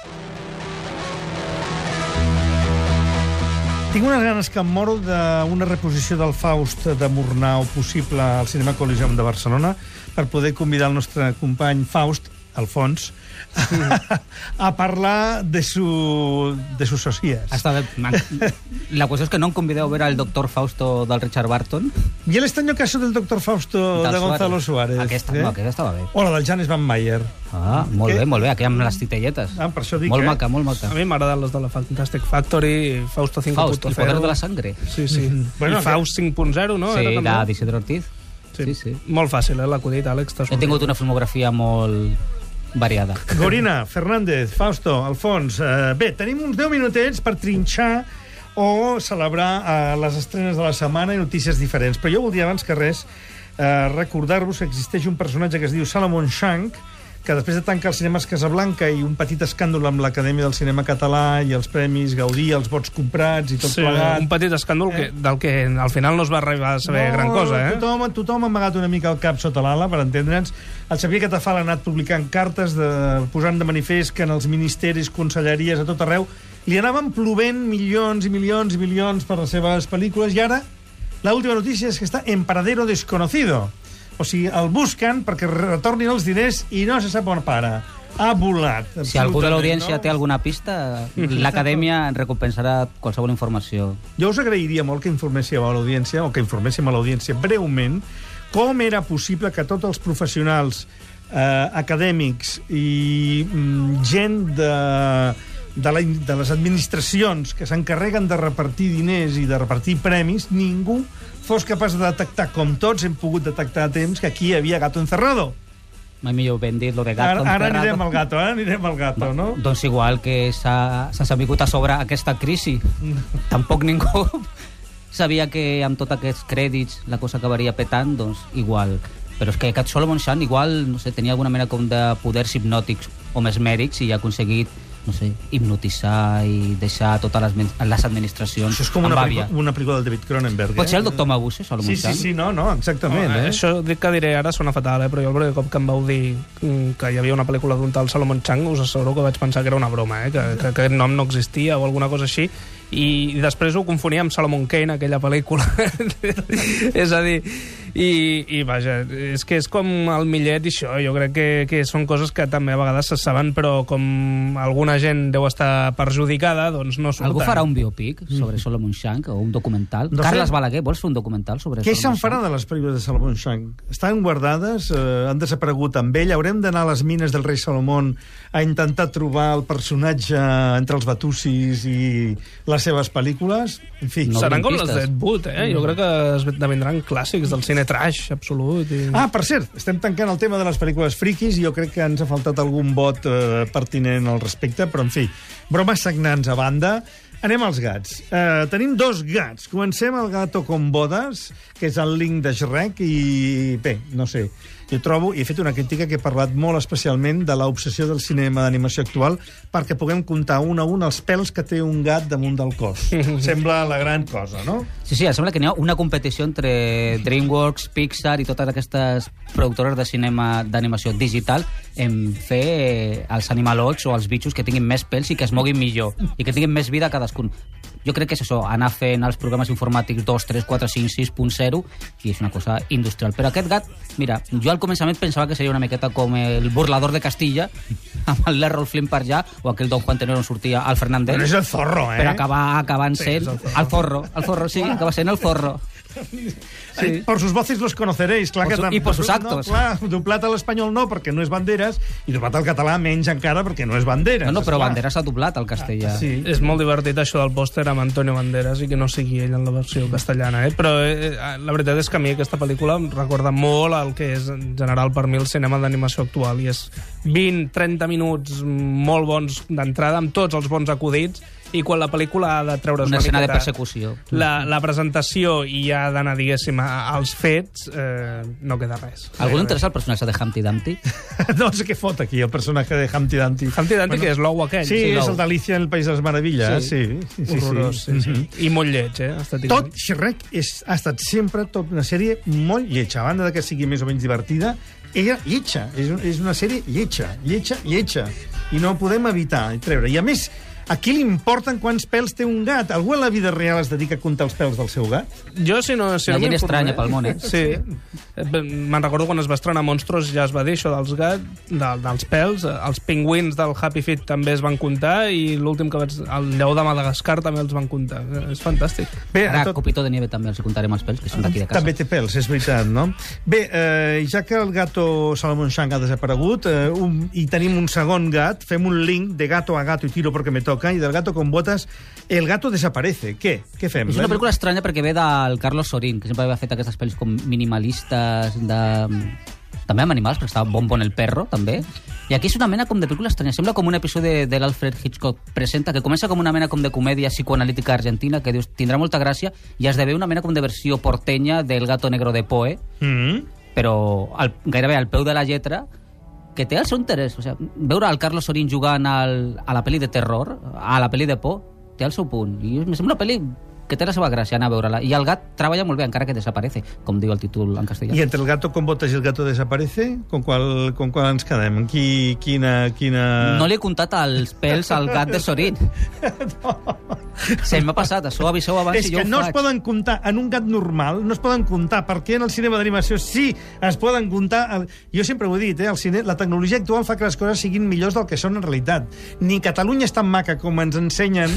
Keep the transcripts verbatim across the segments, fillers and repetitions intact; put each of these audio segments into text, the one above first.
Tinc unes ganes que em moro d'una reposició del Faust de Murnau possible al Cinema Coliseum de Barcelona per poder convidar el nostre company Faust, Alfons, sí. a parlar de, su, de sus socias. Hasta de, la cuestión es que no em convideu a ver al doctor Fausto del Richard Barton. I el extraño caso del doctor Fausto del de Gonzalo Suárez. Suárez. Aquesta, eh? no, aquesta estava bé. O la del Janes Van Meyer. Ah, molt que... bé, molt bé, aquí amb les titelletes. Ah, per això dic, molt eh? maca, molt maca. A mi m'agraden les de la Fantastic Factory, Fausto cinco punto cero. Faust, el poder de la sangre. Sí, sí. Mm-hmm. Bueno, I Faust cinc punt zero, no? Sí, Era la d'Isidro Ortiz. Sí. Sí, sí. Molt fàcil, eh, l'acudit, Àlex. He tingut una filmografia molt variada. Gorina, Fernández, Fausto, Alfons... Eh, bé, tenim uns deu minutets per trinxar o celebrar eh, les estrenes de la setmana i notícies diferents. Però jo voldria, abans que res, eh, recordar-vos que existeix un personatge que es diu Salomon Shank, que després de tancar els cinemes Casablanca i un petit escàndol amb l'Acadèmia del Cinema Català i els premis Gaudí, els vots comprats i tot sí, plegat... un petit escàndol eh? que, del que al final no es va arribar a saber no, gran cosa, eh? Tothom, tothom ha amagat una mica el cap sota l'ala, per entendre'ns. El Xavier Catafal ha anat publicant cartes de, posant de manifest que en els ministeris, conselleries, a tot arreu, li anaven plovent milions i milions i milions per les seves pel·lícules, i ara l'última notícia és que està en paradero desconocido. O sigui, el busquen perquè retornin els diners i no se sap on para. Ha volat. Si algú de l'audiència no? té alguna pista, l'Acadèmia recompensarà qualsevol informació. Jo us agrairia molt que informéssiu a l'audiència, o que informéssim a l'audiència breument, com era possible que tots els professionals eh, acadèmics i mm, gent de, de, la, de les administracions que s'encarreguen de repartir diners i de repartir premis, ningú fos capaç de detectar, com tots hem pogut detectar a temps, que aquí hi havia gato encerrado. Mai millor ben dit, lo de gato ara, encerrado. Ara anirem al gato, ara anirem al gato, no? Doncs igual que s'ha sabut a sobre aquesta crisi. Tampoc ningú sabia que amb tots aquests crèdits la cosa acabaria petant, doncs igual. Però és que aquest Solomon Shan igual, no sé, tenia alguna mena com de poders hipnòtics o mesmèrics i ha aconseguit, no sé, hipnotitzar i deixar totes les, les administracions Això és com amb una, àvia. una pel·lícula del David Cronenberg. Pot eh? ser el doctor Mabuse, Solomon Sí, Shan? sí, sí, no, no, exactament. Oh, eh? Això dic que diré ara sona fatal, eh? Però jo el primer cop que em vau dir que hi havia una pel·lícula d'un tal Salomon Chang, us asseguro que vaig pensar que era una broma, eh? que, que, que aquest nom no existia o alguna cosa així, i després ho confonia amb Solomon Kane, aquella pel·lícula. És a dir, i, i vaja, és que és com el millet i això, jo crec que, que són coses que també a vegades se saben, però com alguna gent deu estar perjudicada, doncs no surten. Algú farà un biopic sobre Solomon Shank o un documental? De Carles fet, Balaguer, vols fer un documental sobre Què Solomon se'n farà Shank? de les pel·lícules de Salomon Shank? Estan guardades, eh, han desaparegut amb ell, haurem d'anar a les mines del rei Salomón a intentar trobar el personatge entre els batussis i les seves pel·lícules? En fi. No Seran com donem les pistes. d'Ed Wood, eh? Jo crec que esdevindran clàssics del cine trash absolut. I... Ah, per cert, estem tancant el tema de les pel·lícules friquis i jo crec que ens ha faltat algun vot eh, pertinent al respecte, però en fi, bromes sagnants a banda. Anem als gats. Uh, tenim dos gats. Comencem el gato con bodas, que és el link de Shrek, i bé, no sé, jo trobo, i he fet una crítica que he parlat molt especialment de l'obsessió del cinema d'animació actual perquè puguem comptar un a un els pèls que té un gat damunt del cos. Sembla la gran cosa, no? Sí, sí, em sembla que n'hi ha una competició entre DreamWorks, Pixar i totes aquestes productores de cinema d'animació digital en fer els animalots o els bitxos que tinguin més pèls i que es moguin millor i que tinguin més vida cadascun. Jo crec que és això, anar fent els programes informàtics dos, tres, quatre, cinc, sis punt zero i és una cosa industrial. Però aquest gat, mira, jo al començament pensava que seria una miqueta com el burlador de Castilla amb el L'Errol Flynn per allà o aquell Don Juan Tenero on sortia el Fernández. Però és el zorro, eh? Però acaba acabant Sí, sent és el zorro. el zorro. El zorro, sí, acaba sent el zorro. Sí. Por sus voces los conoceréis. Clar Por que su- tam- y por sus actos. No, clar, doblat a l'espanyol no, perquè no és Banderas, i doblat al català menys encara, perquè no és Banderas. No, no, però esclar. Banderas s'ha doblat al castellà. Sí. És molt divertit això del pòster amb Antonio Banderas i que no sigui ell en la versió castellana, eh? Però eh, la veritat és que a mi aquesta pel·lícula em recorda molt el que és en general per mi el cinema d'animació actual i és vint a trenta minuts molt bons d'entrada amb tots els bons acudits i quan la pel·lícula ha de treure's Una una, escena de miqueta persecució. la, la presentació i ha d'anar, diguéssim, a- als fets, eh, no queda res. Algú li interessa el personatge de Humpty Dumpty? No sé què fot aquí, el personatge de Humpty Dumpty. Humpty Dumpty, que és l'ou aquell. Sí, sí, és l'ou. el d'Alicia en el País de les Meravilles. Sí, sí, sí. Horrorós, sí, sí. Mhm. I molt lleig, eh? estèticament. Tot Shrek és, ha estat sempre tot una sèrie molt lletja. A banda de que sigui més o menys divertida, era lletja. És, un- és una sèrie lletja, lletja, lletja. i no ho podem evitar i treure. I a més, a qui li importen quants pèls té un gat? Algú a la vida real es dedica a comptar els pèls del seu gat? Jo, si no... Si La no gent m'informo, estranya eh? pel món, eh? Sí. Me'n recordo quan es va estrenar Monstros, ja es va dir això dels gats, de, dels pèls. Els pingüins del Happy Feet també es van comptar i l'últim que vaig... El lleó de Madagascar també els van comptar. És fantàstic. Bé, Ara, tot... Copito de Nieve també els hi contarem els pèls, que són d'aquí de casa. També té pèls, és veritat, no? Bé, eh, ja que el gato Salomon Chang ha desaparegut eh, un, i tenim un segon gat, fem un link de gato a gato i tiro perquè me toca, i del gato con botas, el gato desaparece. Què? Què fem? És una pel·lícula estranya perquè ve del Carlos Sorín, que sempre havia fet aquestes pel·lis com minimalistes, de... també amb animals, perquè estava Bon Bon el perro, també. I aquí és una mena com de pel·lícula estranya. Sembla com un episodi de, de l'Alfred Hitchcock Presenta, que comença com una mena com de comèdia psicoanalítica argentina, que dius, tindrà molta gràcia, i esdevé una mena com de versió portenya del Gato Negro de Poe, Mm-hmm. però al, gairebé al peu de la lletra, que té el seu interès. O sigui, veure el Carlos Sorín jugant al, a la pel·li de terror, a la pel·li de por, té el seu punt. I em sembla una pel·li que té la seva gràcia anar a veure-la. I el gat treballa molt bé, encara que desaparece, com diu el títol en castellà. I entre el gato con botas i el gato desaparece, con qual, con qual ens quedem? Qui, quina, quina... No li he comptat els pèls al gat de Sorín. no. Se m'ha passat, això ho aviseu abans És i jo que ho no faig. es poden comptar en un gat normal, no es poden comptar, perquè en el cinema d'animació sí es poden comptar. Jo sempre ho he dit, eh? El cine, la tecnologia actual fa que les coses siguin millors del que són en realitat. Ni Catalunya és tan maca com ens ensenyen.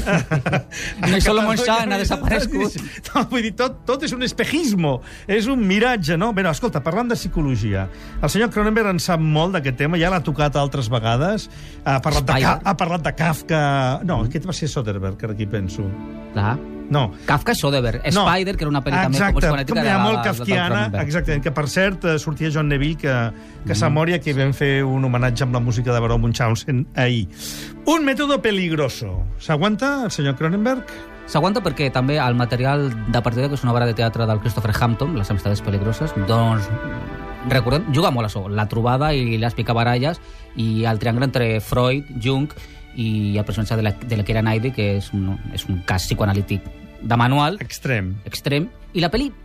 Ni Solomon Chang ha desaparegut. No, vull dir, tot, tot és un espejismo, és un miratge, no? Bé, no, escolta, parlant de psicologia, el senyor Cronenberg en sap molt d'aquest tema, ja l'ha tocat altres vegades, ha parlat, de, Ka- ha parlat de Kafka... No, mm. aquest va ser Soderbergh, que aquí penso. Clar. No. Kafka és Soderbergh. No. Spider, que era una pel·li també Exacte, com psicoanalítica com hi ha molt de la- kafkiana, del Cronenberg. exactament, que per cert eh, sortia John Neville, que, que mm. s'amoria, que vam fer un homenatge amb la música de Baró Munchausen ahir. Un mètode peligroso. S'aguanta el senyor Cronenberg? S'aguanta perquè també el material de partida, que és una obra de teatre del Christopher Hampton, Les amistades peligroses, doncs recordem, juga molt a això, la trobada i les picabaralles i el triangle entre Freud, Jung i el personatge de la, de la Keira Knightley, que és un, és un cas psicoanalític de manual. Extrem. Extrem. I la pel·li,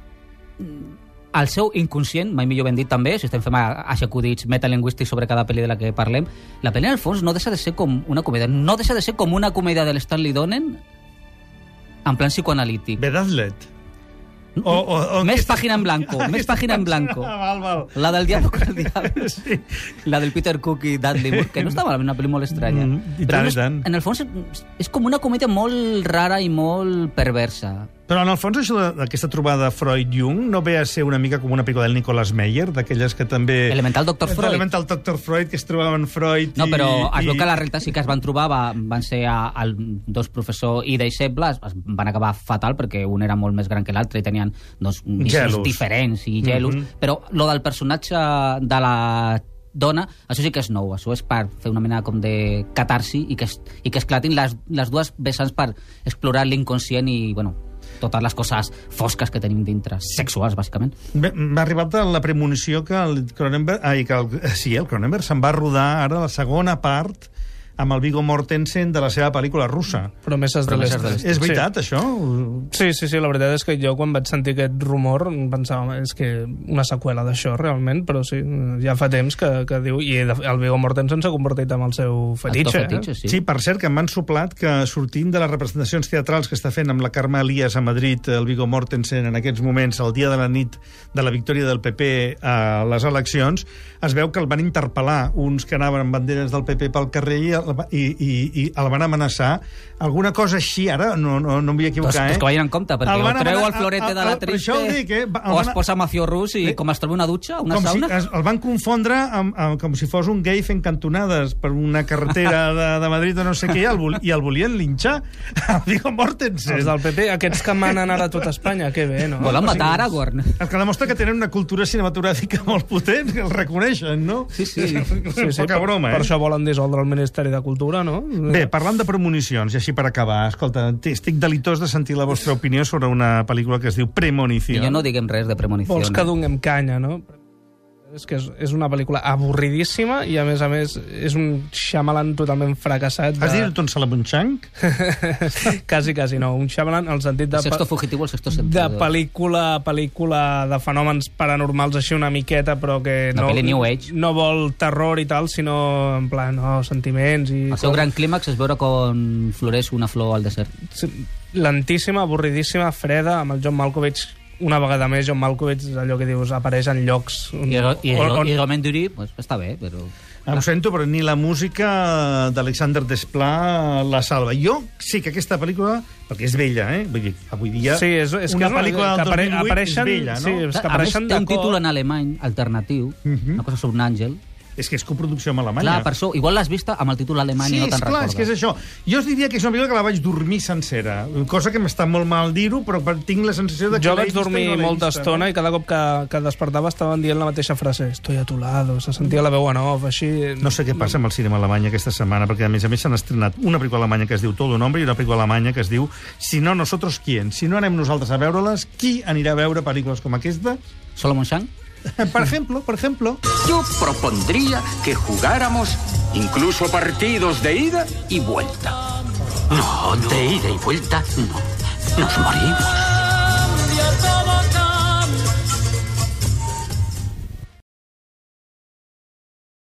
el seu inconscient, mai millor ben dit també, si estem fent acudits metalingüístics sobre cada pel·li de la que parlem, la pel·li, en el fons, no deixa de ser com una comèdia. No deixa de ser com una comèdia de l'Stanley Donen en plan psicoanalític. Bedazlet. O, o, o Més aquesta- pàgina en blanco, més pàgina en blanco. Ah, val, val. La del diablo con el diablo. Sí. La del Peter Cook i Dudley Moore, que no està malament, una pel·li molt estranya. Mm, i Però tant, no i és, tant. en el fons és, és com una comèdia molt rara i molt perversa. Però en el fons això de- d'aquesta trobada Freud-Jung no ve a ser una mica com una pel·lícula del Nicolas Meyer, d'aquelles que també... Elemental doctor Freud. Elemental doctor Freud, que es trobaven Freud No, i... però es veu i- que la realitat sí que es van trobar, va, van ser a, a, dos professors i deixeble, es, es van acabar fatal perquè un era molt més gran que l'altre i tenien doncs, visions Gelos. diferents i gelos, Mhm. però lo del personatge de la dona, això sí que és nou, això és per fer una mena com de catarsi i que, es, i que esclatin les, les dues vessants per explorar l'inconscient i, bueno, totes les coses fosques que tenim dintre, sexuals, bàsicament. Bé, m'ha arribat la premonició que el Cronenberg... Ai, que el, sí, el Cronenberg se'n va rodar ara la segona part amb el Viggo Mortensen de la seva pel·lícula russa. Promeses de Promeses de l'Est. l'Est. És veritat, Sí. això? Sí, sí, sí, la veritat és que jo quan vaig sentir aquest rumor pensava, és que una seqüela d'això realment, però sí, ja fa temps que, que diu, i el Viggo Mortensen s'ha convertit en el seu fetitxe. El teu fetitxe, eh? sí. Sí, per cert, que m'han soplat que sortint de les representacions teatrals que està fent amb la Carme Elias a Madrid, el Viggo Mortensen, en aquests moments, el dia de la nit de la victòria del P P a les eleccions, es veu que el van interpel·lar uns que anaven amb banderes del P P pel carrer i, el- i, i, i el van amenaçar. Alguna cosa així, ara, no, no, no em vull Pues, equivocar, pues eh? que vagin en compte, perquè El o van treu amenar- el florete el- de la el- per triste això ho dic, eh? Va- el o van- es posa mafió rus i Eh? com es troba una dutxa, una com sauna. Si, es, el van confondre amb, amb, com si fos un gay fent cantonades per una carretera de, de Madrid o no sé què, i el, vol- i el volien linxar, el Viggo Mortensen. Els del P P, aquests que manen ara a tot Espanya, que bé, no? Volen O sigui, matar Aragorn. El que demostra que tenen una cultura cinematogràfica molt potent, que el reconeixen, no? Sí, sí. Sí, sí, Poca per, broma, per eh? això volen dissoldre el Ministeri de Cultura, no? Bé, parlant de premonicions, i així per acabar, escolta, estic delitós de sentir la vostra opinió sobre una pel·lícula que es diu I Premonició. jo no diguem res de premonició. Vols que donem canya, no? És que és, és una pel·lícula avorridíssima i, a més a més, és un Shyamalan totalment fracassat. De... Has dit un Salamun Chang? quasi, quasi no. Un Shyamalan en el sentit de... El sexto fugitivo, el sexto sentido. De pel·lícula, pel·lícula de fenòmens paranormals així una miqueta, però que no, New Age. no vol terror i tal, sinó en plan, no, sentiments i... El seu gran clímax és veure com floreix una flor al desert. Lentíssima, avorridíssima, freda, amb el John Malkovich. Una vegada més, John Malkovich, allò que dius, apareix en llocs... On, I, i, on, on... i Romain Durí, pues, està bé, però... Em sento, però ni la música d'Alexander Desplat la salva. Jo sí que aquesta pel·lícula, perquè és vella, eh? Vull dir, avui dia sí, és, és una que és pel·lícula del dos mil vuit apareixen, és vella, no? Sí, és que a més, té un cor... títol en alemany alternatiu, uh -huh. una cosa sobre un àngel. És que és coproducció amb Alemanya. Clar, per això, igual l'has vista amb el títol alemany sí, i no te'n clar, recordes. és que és això. Jo us diria que és una pel·lícula que la vaig dormir sencera, cosa que m'està molt mal dir-ho, però tinc la sensació de que jo l'he vaig vista dormir i no molta vista, estona no? i cada cop que, que despertava estaven dient la mateixa frase, estoy a tu lado, se sentia la veu en off, així... No sé què passa amb el cinema alemany aquesta setmana, perquè a més a més s'han estrenat una pel·lícula alemanya que es diu Todo un hombre i una pel·lícula alemanya que es diu Si no, nosotros quién? Si no anem nosaltres a veure-les, qui anirà a veure pel·lícules com aquesta? Solomon Chang? Por ejemplo, por ejemplo. Yo propondría que jugáramos incluso partidos de ida y vuelta. No, de ida y vuelta no. Nos morimos.